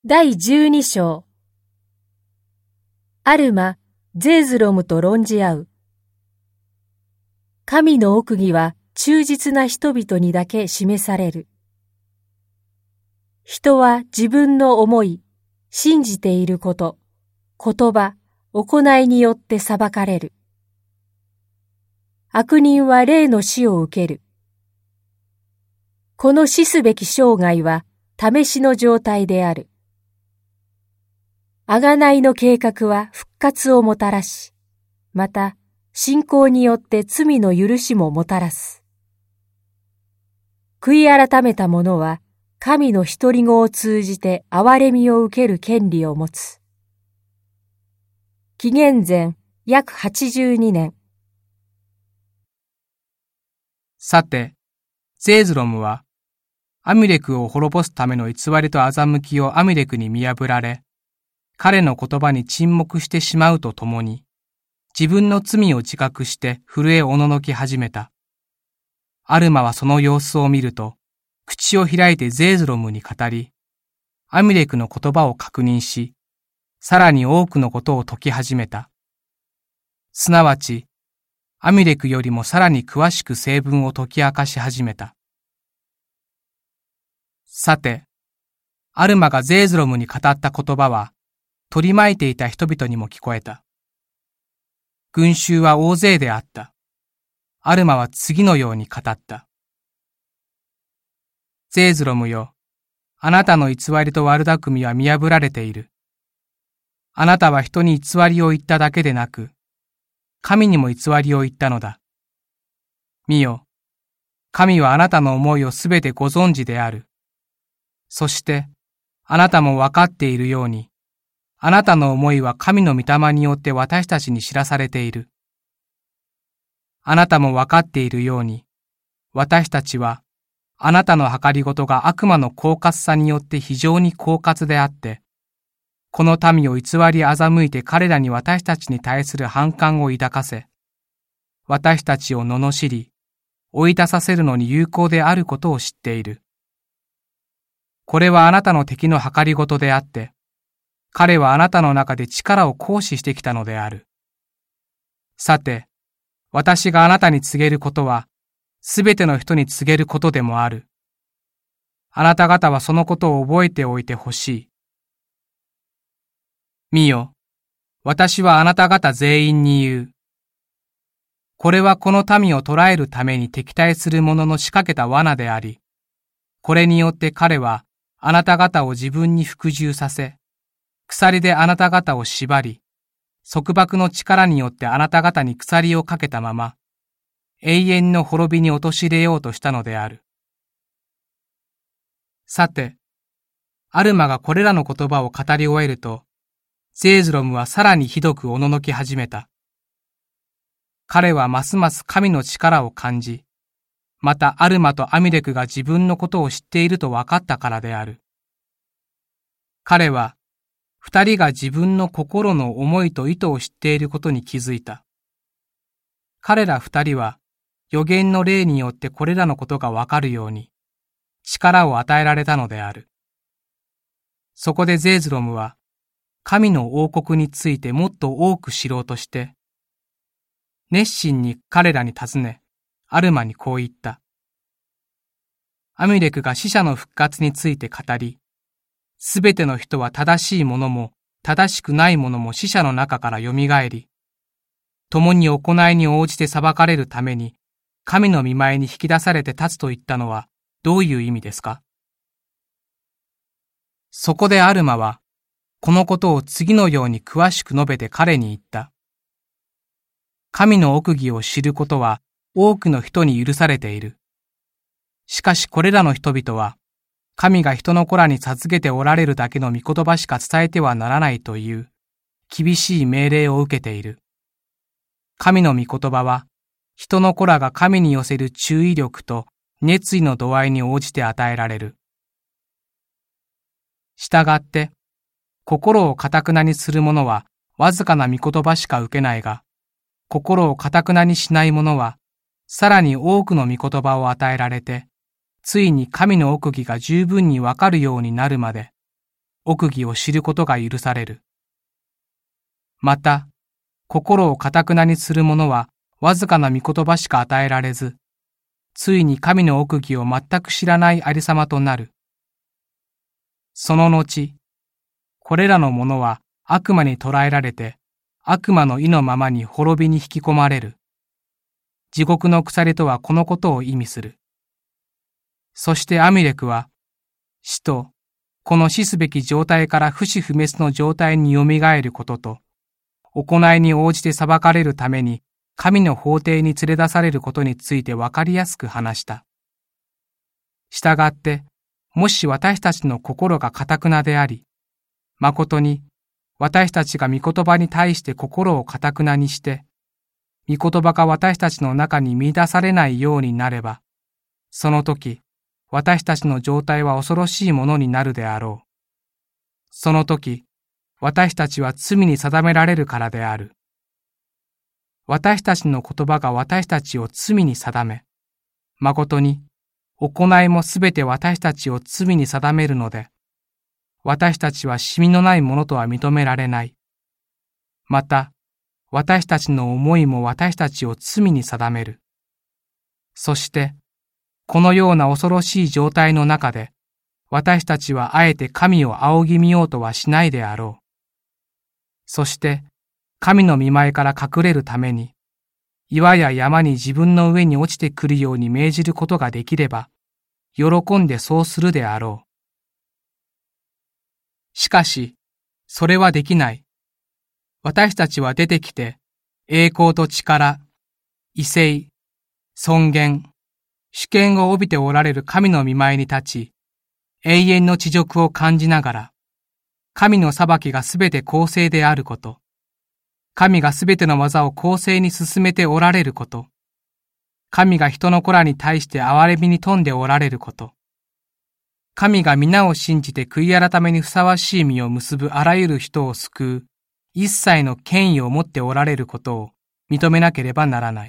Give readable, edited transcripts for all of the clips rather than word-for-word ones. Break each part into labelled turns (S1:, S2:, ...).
S1: 第12章。アルマ、ゼーズロムと論じ合う。神の奥義は忠実な人々にだけ示される。人は自分の思い、信じていること、言葉、行いによって裁かれる。悪人は霊の死を受ける。この死すべき生涯は試しの状態である。贖いの計画は復活をもたらし、また信仰によって罪の許しももたらす。悔い改めた者は神の独り子を通じて憐れみを受ける権利を持つ。紀元前約82年。
S2: さて、ゼーズロムは、アミレクを滅ぼすための偽りと欺きをアミレクに見破られ、彼の言葉に沈黙してしまうとともに、自分の罪を自覚して震えおののき始めた。アルマはその様子を見ると、口を開いてゼーズロムに語り、アミレクの言葉を確認し、さらに多くのことを説き始めた。すなわち、アミレクよりもさらに詳しく成分を解き明かし始めた。さて、アルマがゼーズロムに語った言葉は、取り巻いていた人々にも聞こえた。群衆は大勢であった。アルマは次のように語った。ゼーズロムよ、あなたの偽りと悪巧みは見破られている。あなたは人に偽りを言っただけでなく、神にも偽りを言ったのだ。見よ、神はあなたの思いをすべてご存知である。そして、あなたも分かっているように、あなたの思いは神の御霊によって私たちに知らされている。あなたも分かっているように、私たちは、あなたの計りごとが悪魔の狡猾さによって非常に狡猾であって、この民を偽り欺いて彼らに私たちに対する反感を抱かせ、私たちを罵り、追い出させるのに有効であることを知っている。これはあなたの敵の計りごとであって、彼はあなたの中で力を行使してきたのである。さて、私があなたに告げることは、すべての人に告げることでもある。あなた方はそのことを覚えておいてほしい。見よ、私はあなた方全員に言う。これはこの民を捕らえるために敵対する者の仕掛けた罠であり、これによって彼はあなた方を自分に服従させ、鎖であなた方を縛り、束縛の力によってあなた方に鎖をかけたまま、永遠の滅びに陥れようとしたのである。さて、アルマがこれらの言葉を語り終えると、ゼーズロムはさらにひどくおののき始めた。彼はますます神の力を感じ、またアルマとアミレクが自分のことを知っていると分かったからである。彼は、二人が自分の心の思いと意図を知っていることに気づいた。彼ら二人は、預言の霊によってこれらのことがわかるように、力を与えられたのである。そこでゼーズロムは、神の王国についてもっと多く知ろうとして、熱心に彼らに尋ね、アルマにこう言った。アミレクが死者の復活について語り、すべての人は正しいものも正しくないものも死者の中からよみがえり、共に行いに応じて裁かれるために、神の御前に引き出されて立つと言ったのはどういう意味ですか？そこでアルマは、このことを次のように詳しく述べて彼に言った。神の奥義を知ることは多くの人に許されている。しかしこれらの人々は、神が人の子らに授けておられるだけの御言葉しか伝えてはならないという厳しい命令を受けている。神の御言葉は、人の子らが神に寄せる注意力と熱意の度合いに応じて与えられる。したがって、心を堅なにする者はわずかな御言葉しか受けないが、心を堅なにしない者は、さらに多くの御言葉を与えられて、ついに神の奥義が十分にわかるようになるまで、 奥義を知ることが許される。また、心を堅くなにする者はわずかな御言葉しか与えられず、ついに神の奥義を全く知らないありさまとなる。その後、これらの者は悪魔に捕らえられて、悪魔の意のままに滅びに引き込まれる。地獄の鎖とはこのことを意味する。そしてアミレクは、死と、この死すべき状態から不死不滅の状態によみがえることと、行いに応じて裁かれるために神の法廷に連れ出されることについてわかりやすく話した。したがって、もし私たちの心が堅くなであり、誠に私たちが御言葉に対して心を堅くなにして、御言葉が私たちの中に見出されないようになれば、その時、私たちの状態は恐ろしいものになるであろう。その時、私たちは罪に定められるからである。私たちの言葉が私たちを罪に定め、誠に、行いもすべて私たちを罪に定めるので、私たちは染みのないものとは認められない。また、私たちの思いも私たちを罪に定める。そして、このような恐ろしい状態の中で、私たちはあえて神を仰ぎ見ようとはしないであろう。そして、神の御前から隠れるために、岩や山に自分の上に落ちてくるように命じることができれば、喜んでそうするであろう。しかし、それはできない。私たちは出てきて、栄光と力、威勢、尊厳、主権を帯びておられる神の御前に立ち、永遠の恥辱を感じながら、神の裁きがすべて公正であること、神がすべての技を公正に進めておられること、神が人の子らに対して憐れみに富んでおられること、神が皆を信じて悔い改めにふさわしい実を結ぶあらゆる人を救う、一切の権威を持っておられることを認めなければならない。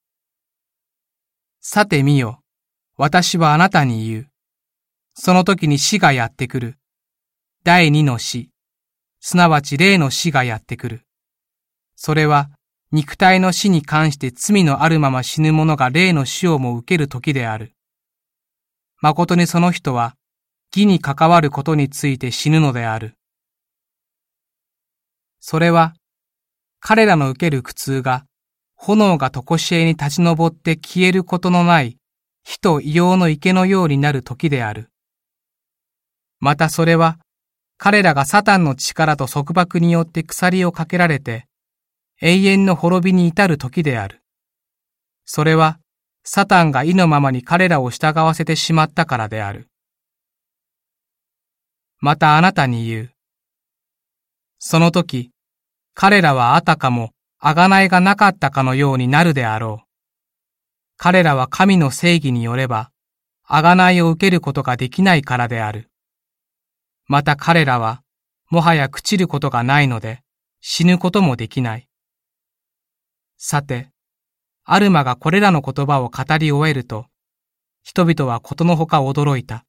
S2: さて見よ、私はあなたに言う。その時に死がやってくる。第二の死、すなわち霊の死がやってくる。それは、肉体の死に関して罪のあるまま死ぬ者が霊の死をも受ける時である。誠にその人は、義に関わることについて死ぬのである。それは、彼らの受ける苦痛が、炎が常しえに立ち上って消えることのない、火と硫黄の池のようになる時である。またそれは、彼らがサタンの力と束縛によって鎖をかけられて、永遠の滅びに至る時である。それは、サタンが意のままに彼らを従わせてしまったからである。またあなたに言う。その時、彼らはあたかも贖いがなかったかのようになるであろう。彼らは神の正義によれば、贖いを受けることができないからである。また彼らは、もはや朽ちることがないので、死ぬこともできない。さて、アルマがこれらの言葉を語り終えると、人々はことのほか驚いた。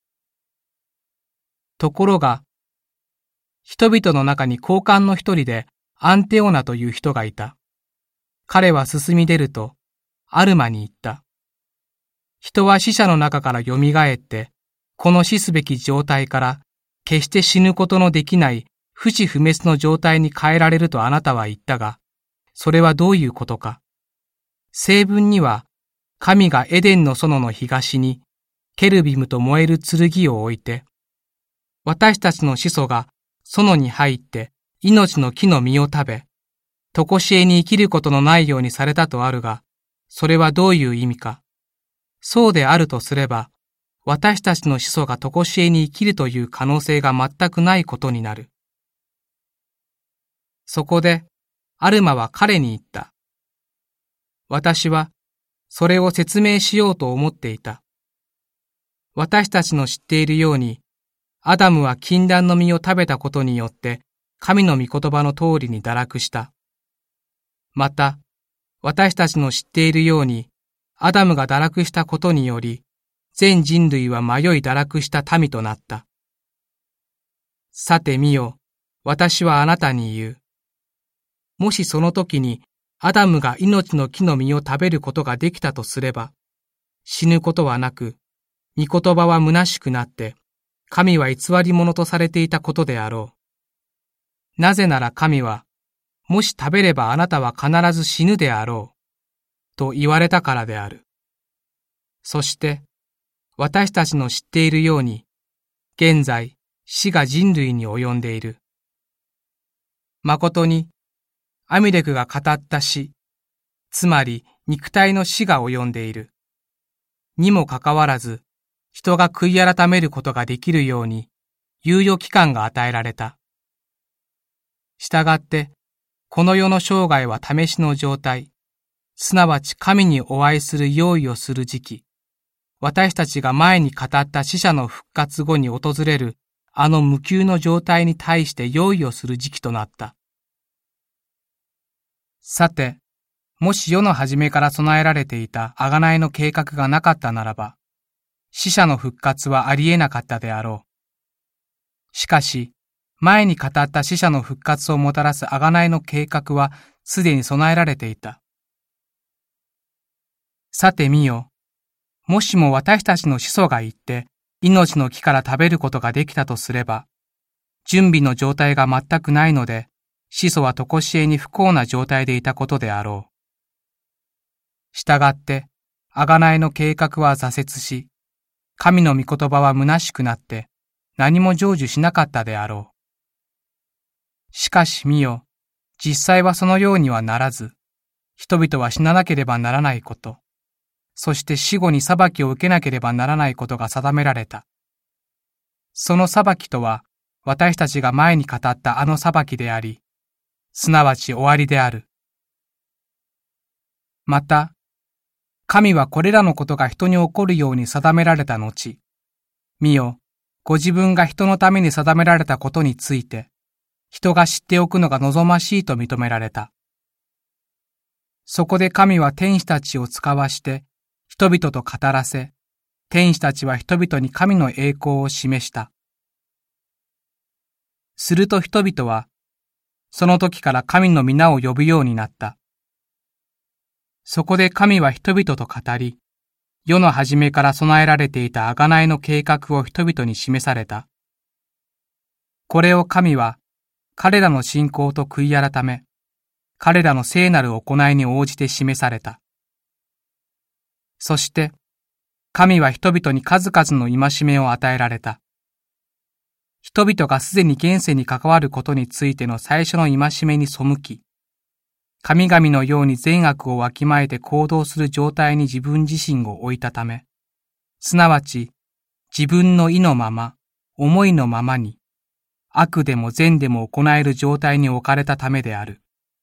S2: ところが、人々の中に高官の一人でアンテオナという人がいた。彼は進み出ると、アルマに言った。人は死者の中から蘇って、この死すべき状態から決して死ぬことのできない不死不滅の状態に変えられるとあなたは言ったが、それはどういうことか。聖文には、神がエデンの園の東に、ケルビムと燃える剣を置いて、私たちの始祖が園に入って命の木の実を食べ、常しえに生きることのないようにされたとあるが、それはどういう意味か。そうであるとすれば、私たちの始祖が常しえに生きるという可能性が全くないことになる。そこで、アルマは彼に言った。私は、それを説明しようと思っていた。私たちの知っているように、アダムは禁断の実を食べたことによって、神の御言葉の通りに堕落した。また、私たちの知っているように、アダムが堕落したことにより、全人類は迷い堕落した民となった。 さて見よ、私はあなたに言う。もしその時にアダムが命の木の実を食べることができたとすれば、死ぬことはなく、御言葉は虚しくなって、神は偽り者とされていたことであろう。なぜなら神は、もし食べればあなたは必ず死ぬであろう、と言われたからである。そして、私たちの知っているように、現在、死が人類に及んでいる。誠に、アミレクが語った死、つまり肉体の死が及んでいる。にもかかわらず、人が悔い改めることができるように、猶予期間が与えられた。したがって、この世の生涯は試しの状態、すなわち神にお会いする用意をする時期、私たちが前に語った死者の復活後に訪れるあの無休の状態に対して用意をする時期となった。さて、もし世の初めから備えられていた贖いの計画がなかったならば、死者の復活はありえなかったであろう。しかし、前に語った死者の復活をもたらす贖いの計画はすでに備えられていた。さて見よ、もしも私たちの始祖が行って命の木から食べることができたとすれば、準備の状態が全くないので、始祖は常しえに不幸な状態でいたことであろう。したがって、贖いの計画は挫折し、神の御言葉は虚しくなって何も成就しなかったであろう。しかし見よ、実際はそのようにはならず、人々は死ななければならないこと、そして死後に裁きを受けなければならないことが定められた。その裁きとは、私たちが前に語ったあの裁きであり、すなわち終わりである。また、神はこれらのことが人に起こるように定められた後、見よ、ご自分が人のために定められたことについて、人が知っておくのが望ましいと認められた。そこで神は天使たちを使わして人々と語らせ、天使たちは人々に神の栄光を示した。すると人々は、その時から神の皆を呼ぶようになった。そこで神は人々と語り、世の初めから備えられていた贖いの計画を人々に示された。これを神は、彼らの信仰と悔い改め、彼らの聖なる行いに応じて示された。そして、神は人々に数々の戒めを与えられた。人々がすでに現世に関わることについての最初の戒めに背き、神々のように善悪をわきまえて行動する状態に自分自身を置いたため、すなわち自分の意のまま、思いのままに、悪でも善でも行える状態に置かれたためである。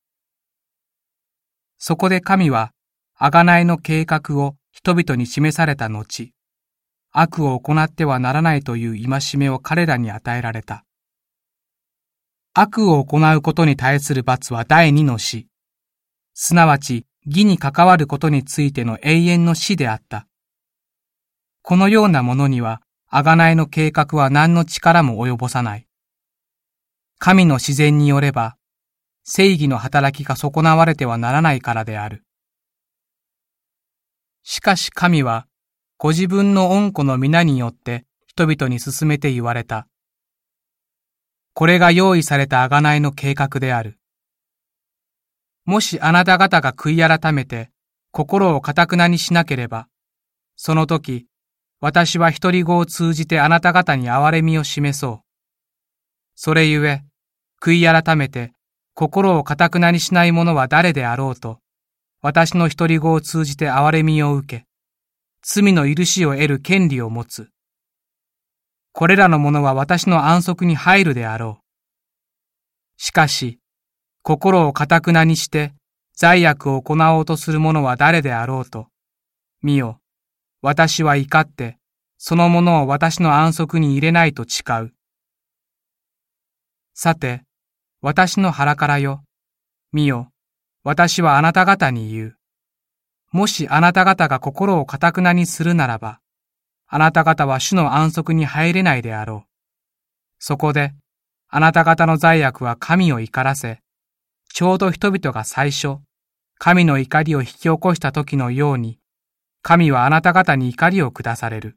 S2: そこで神は、贖いの計画を人々に示された後、悪を行ってはならないという戒めを彼らに与えられた。悪を行うことに対する罰は第二の死、すなわち義に関わることについての永遠の死であった。このようなものには、贖いの計画は何の力も及ぼさない。神の自然によれば、正義の働きが損なわれてはならないからである。しかし神は、ご自分の恩子の皆によって人々に勧めて言われた。これが用意された贖いの計画である。もしあなた方が悔い改めて心を堅くなにしなければ、その時、私は独り子を通じてあなた方に憐れみを示そう。それゆえ、悔い改めて心を堅くなにしない者は誰であろうと、私の独り子を通じて憐れみを受け、罪の許しを得る権利を持つ。これらの者は私の安息に入るであろう。しかし、心を堅くなにして罪悪を行おうとする者は誰であろうと、見よ、私は怒って、その者を私の安息に入れないと誓う。さて、私の腹からよ、見よ、私はあなた方に言う。もしあなた方が心を堅くなにするならば、あなた方は主の安息に入れないであろう。そこで、 あなた方の罪悪は神を怒らせ、ちょうど人々が最初、神の怒りを引き起こした時のように、神はあなた方に怒りを下される。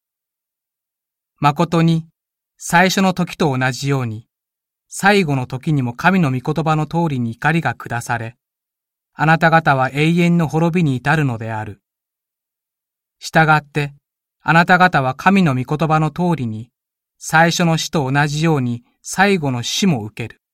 S2: 誠に、最初の時と同じように、最後の時にも神の御言葉の通りに怒りが下され、あなた方は永遠の滅びに至るのである。したがって、あなた方は神の御言葉の通りに、最初の死と同じように最後の死も受ける。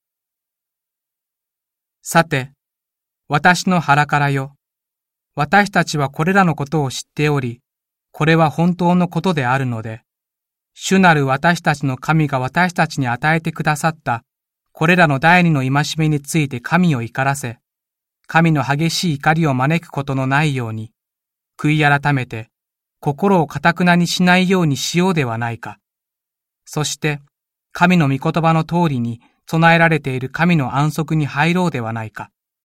S2: さて、私の腹からよ。私たちはこれらのことを知っており、これは本当のことであるので、主なる私たちの神が私たちに与えてくださったこれらの第二の戒めについて神を怒らせ、神の激しい怒りを招くことのないように、悔い改めて心を堅なにしないようにしようではないか。そして、神の御言葉の通りに備えられている神の安息に入ろうではないか。